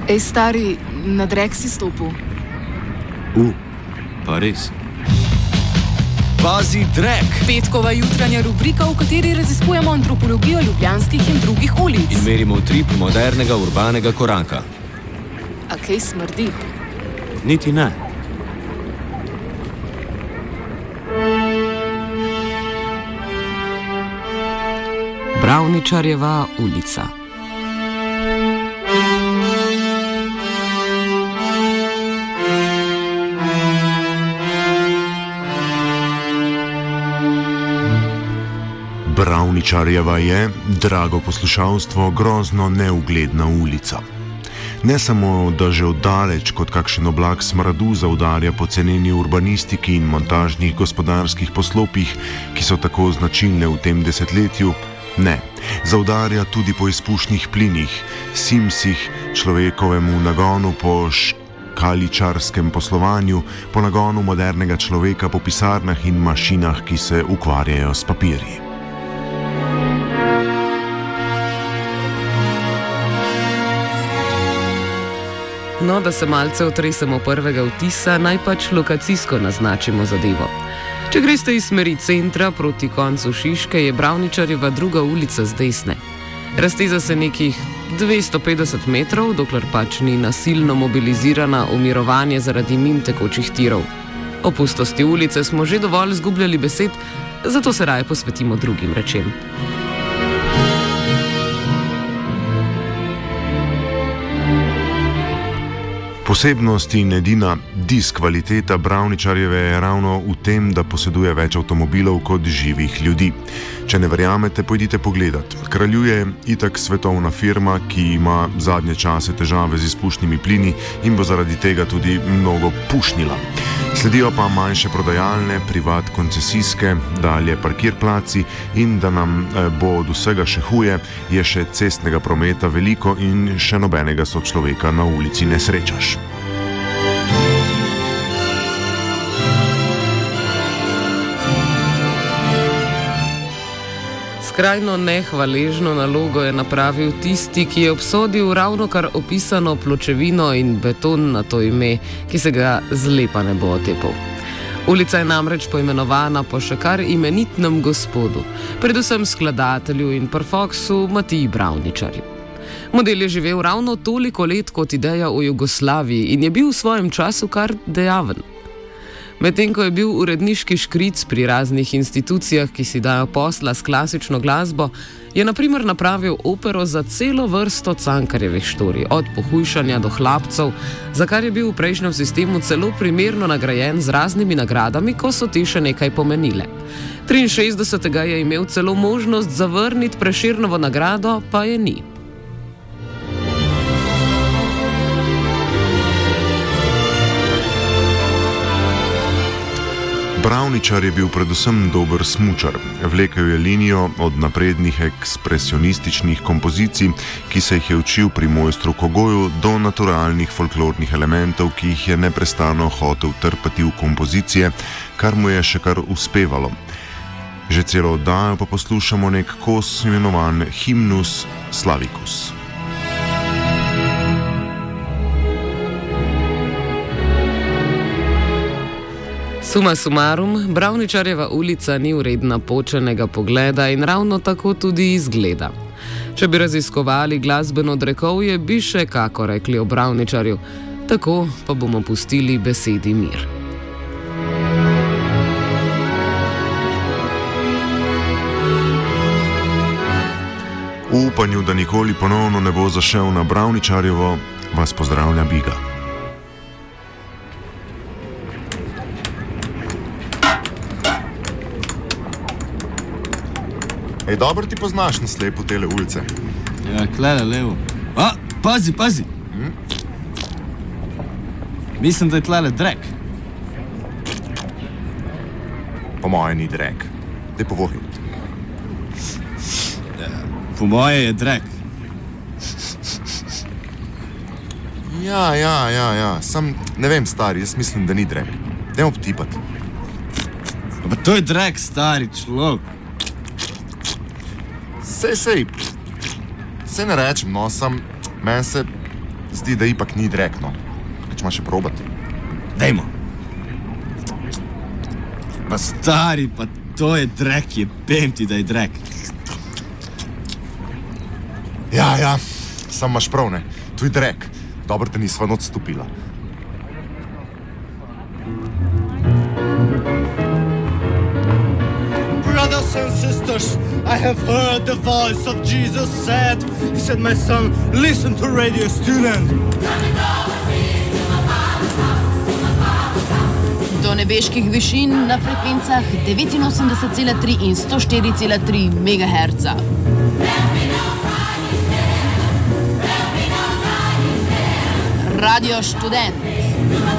Ej, stari, na drek si stopil. Pa res. Pazi drek! Petkova jutranja rubrika, v kateri raziskujemo antropologijo ljubljanskih in drugih ulic. In merimo utrip modernega urbanega koraka. A kaj smrdi? Niti ne. Bravničarjeva ulica. Bravničarjeva je, drago poslušalstvo, grozno neugledna ulica. Ne samo, da že oddaleč kot kakšen oblak smradu zaudarja po ceneni urbanistiki in montažnih gospodarskih poslopjih, ki so tako značilne v tem desetletju, ne, zaudarja tudi po izpušnih plinih, simsih, človekovemu nagonu po škaličarskem poslovanju, po nagonu modernega človeka po pisarnah in mašinah, ki se ukvarjajo s papirji. No, da se malce otresemo prvega vtisa, naj pač lokacijsko naznačimo zadevo. Če greste iz smeri centra proti koncu Šiške, je Bravničarjeva druga ulica z desne. Razteza se nekih 250 metrov, dokler pač ni nasilno mobilizirana v mirovanje zaradi mimo tekočih tirov. O pustosti ulice smo že dovolj zgubljali besed, zato se raje posvetimo drugim rečem. Posebnost in edina diskvaliteta Bravničarjeve je ravno v tem, da poseduje več avtomobilov kot živih ljudi. Če ne verjamete, pojdite pogledat. Kraljuje itak svetovna firma, ki ima zadnje čase težave z izpušnimi plini in bo zaradi tega tudi mnogo pušnila. Sledijo pa manjše prodajalne, privat koncesijske, dalje parkirplaci in da nam bo od vsega še huje, je še cestnega prometa veliko in še nobenega sočloveka na ulici ne srečaš. Skrajno nehvaležno nalogo je napravil tisti, ki je obsodil ravno kar opisano pločevino in beton na to ime, ki se ga zlepa ne bo otepal. Ulica je namreč poimenovana po še kar imenitnem gospodu, predvsem skladatelju in prfoksu Matiji Bravničarju. Model je živel ravno toliko let kot ideja o Jugoslaviji in je bil v svojem času kar dejaven. Medtem ko je bil uredniški škric pri raznih institucijah, ki si dajo posla s klasično glasbo, je na primer napravil opero za celo vrsto Cankarjevih štorij, od pohujšanja do Hlapcev, za kar je bil v prejšnjem sistemu celo primerno nagrajen z raznimi nagradami, ko so te še nekaj pomenile. 63. je imel celo možnost zavrniti Prešernovo nagrado, pa je ni. Bravničar je bil predvsem dober smučar. Vlekel je linijo od naprednih ekspresionističnih kompozicij, ki se jih je učil pri mojstru Kogoju, do naturalnih folklornih elementov, ki jih je neprestano hotel trpati v kompozicije, kar mu je še kar uspevalo. Že celo oddajo pa poslušamo nek kos imenovan Hymnus Slavicus. Suma sumarum, Bravničarjeva ulica ni vredna počenega pogleda in ravno tako tudi izgleda. Če bi raziskovali glasbeno drekovje, bi še kako rekli o Bravničarju, tako pa bomo pustili besedi mir. V upanju, da nikoli ponovno ne bo zašel na Bravničarjevo, vas pozdravlja Biga. Ej, dobro ti poznaš na slepo tele ulice. Ja, klele levo. A, pazi! Mislim, da je tlele drek. Po moje ni drek. Daj povohi. Po moje je drek. Ja. Sam ne vem, stari, jaz mislim, da ni drek. Dajmo potipati. Pa to je drek, stari človek. Sej ne rečem, no, sam meni se zdi, da ipak ni drek, no. Kaj če ima še probat? Dajmo. Pa stari, pa to je drek, je pemti, da je drek. Ja, sam imaš prav, ne. Tu je drek. Dobro te nisva noč stopila. Brothers and sisters, I have heard the voice of Jesus said. He said, my son, listen to Radio Student. Do nebeških višin na frekvencah 89,3 in 104,3 MHz. Radio Študent.